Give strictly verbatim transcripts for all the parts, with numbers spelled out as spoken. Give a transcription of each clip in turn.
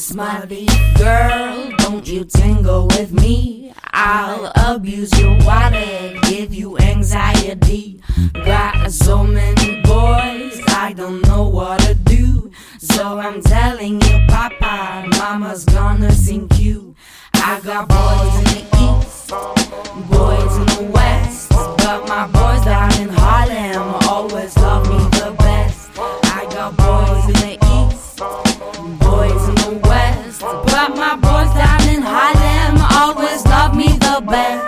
smiley girl, don't you tingle with me. I'll abuse your wallet, give you anxiety. Got so many boys, I don't know what to do. So I'm telling you, Papa, Mama's gonna sink you. I got boys in the east, boys in the west, but my boys down in Harlem always love me the best. I got boys in the east, boys in the west, but my boys down in Harlem always love me the best.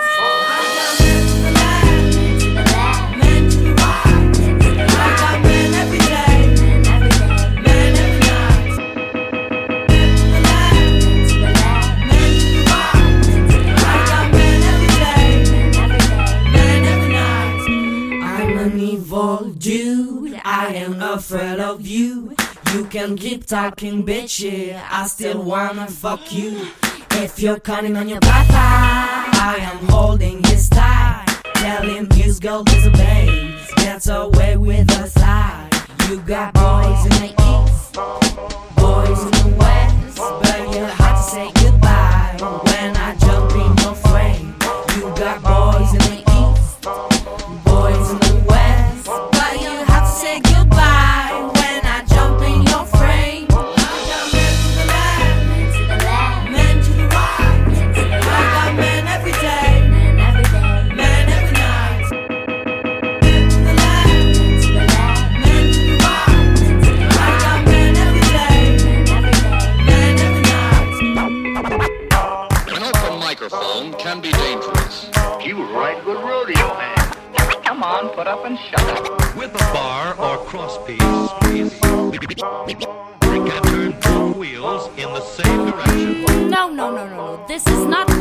Dude, I am afraid of you. You can keep talking, bitch, yeah, I still wanna fuck you. If you're cutting on your papa, I am holding his tie. Tell him his girl disobeys, gets away with a sigh. You got boys in the east, boys in the west, but you have to say goodbye when I jump in your frame. You got boys in the east, boys in the west, but you have to say goodbye when I jump in your frame. I got men to the left, men to the right. I got men every day, men every night. Men to the left, men to the right. I got men every day, men every night. An open microphone can be dangerous. He was right good rodeo man. Come on, put up and shut up. With a bar or crosspiece, we can turn both wheels in the same direction. No, no, no, no, no. This is not